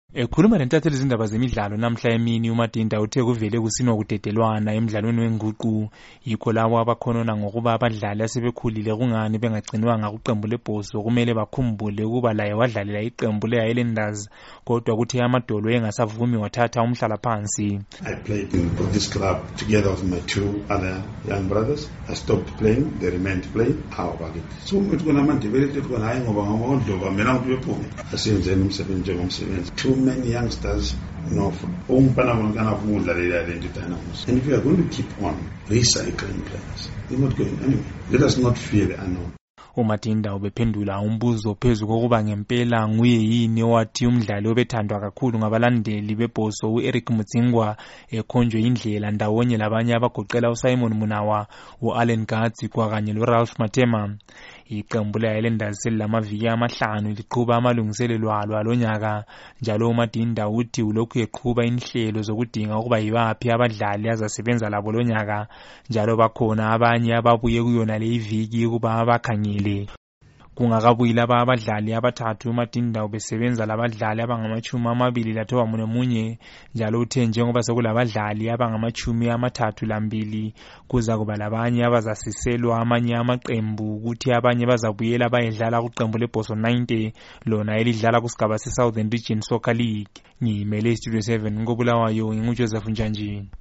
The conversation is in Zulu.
Ekhuluma lentatheli izindaba zemidlalo namhla emini uMadinda uthe kuvele kusinwa kudedelwana emidlalweni wenguqu yikho labo abakhonona ngokuba abadlali asebekhulile kungani bengagcinwanga kuqembu lebhoso kumele bakhumbule ukuba laye wadlalela iqembu leHighlanders kodwa kuthi amadolo engasavumi wathatha umhlala phansi. I played in this club together with my two other young brothers. I stopped playing, they remained playing. How about it? So umuntu amandebele ukuthi hayi ngoba ngamadloba mina ukuthi bephume asenzeni umsebenzi njengomsebenzi. Too many youngsters know umpana bona ukudlalela lento dynamos. And if you are going to keep on recycling players, you're not going anywhere. Let us not fear the unknown. uMadinda ubephendula umbuzo phezu kokuba ngempela nguye yini owathi umdlali obethandwa kakhulu ngabalandeli bebhoso uEric Mutsingwa ekhonjwe indlela ndawonye labanye abagoqela uSimon Munawa, uAllen Gatsi kanye loRalph Matema. Iqembu leHighlanders selamaviki amahlanu liqhuba amalungiselelo alo alonyaka njalo uMadinda uthi ulokhu eqhuba inhlelo zokudinga ukuba yibaphi abadlali azasebenza labo lonyaka njalo bakhona abanye ababuye kuyona le iviki ukuba abakhangele. Kungakabuyi laba abadlali abathathu uMadinda ubesebenza labadlali abangama-24 njalo uthe njengoba sekulabadlali abangama-32 kuza kuba labanye abazasiselwa amanye amaqembu ukuthi abanye bazabuyela bayedlala kuqembu lebhoso 90 lona elidlala kusigaba se-Southern Region Soccer League. Ngimele iStudio 7 koBulawayo nginguJoseph Njanjini.